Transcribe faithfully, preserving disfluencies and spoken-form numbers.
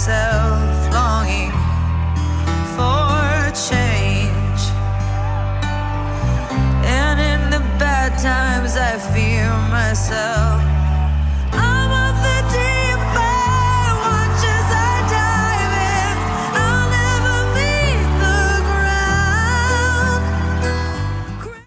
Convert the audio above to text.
myself, longing for change. And in the bad times I fear myself.